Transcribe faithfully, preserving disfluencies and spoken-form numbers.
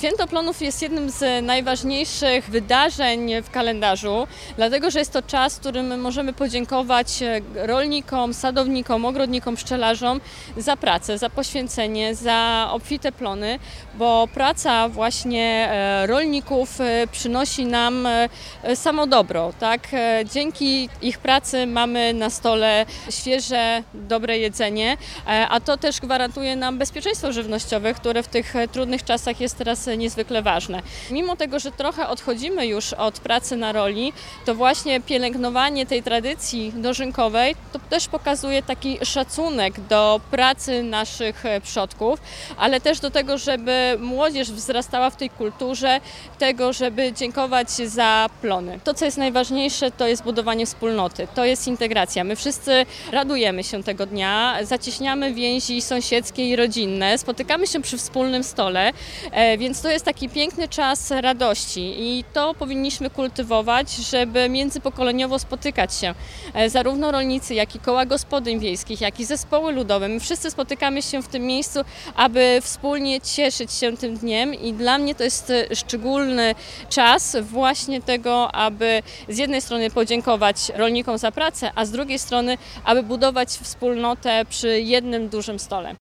Święto Plonów jest jednym z najważniejszych wydarzeń w kalendarzu, dlatego że jest to czas, w którym możemy podziękować rolnikom, sadownikom, ogrodnikom, pszczelarzom za pracę, za poświęcenie, za obfite plony, bo praca właśnie rolników przynosi nam samo dobro, tak? Dzięki ich pracy mamy na stole świeże, dobre jedzenie, a to też gwarantuje nam bezpieczeństwo żywnościowe, które w tych trudnych czasach jest teraz niezwykle ważne. Mimo tego, że trochę odchodzimy już od pracy na roli, to właśnie pielęgnowanie tej tradycji dożynkowej to też pokazuje taki szacunek do pracy naszych przodków, ale też do tego, żeby młodzież wzrastała w tej kulturze tego, żeby dziękować za plony. To, co jest najważniejsze, to jest budowanie wspólnoty, to jest integracja. My wszyscy radujemy się tego dnia, zacieśniamy więzi sąsiedzkie i rodzinne, spotykamy się przy wspólnym stole, więc to jest taki piękny czas radości i to powinniśmy kultywować, żeby międzypokoleniowo spotykać się. Zarówno rolnicy, jak i koła gospodyń wiejskich, jak i zespoły ludowe. My wszyscy spotykamy się w tym miejscu, aby wspólnie cieszyć się tym dniem i dla mnie to jest szczególny czas właśnie tego, aby z jednej strony podziękować rolnikom za pracę, a z drugiej strony, aby budować wspólnotę przy jednym dużym stole.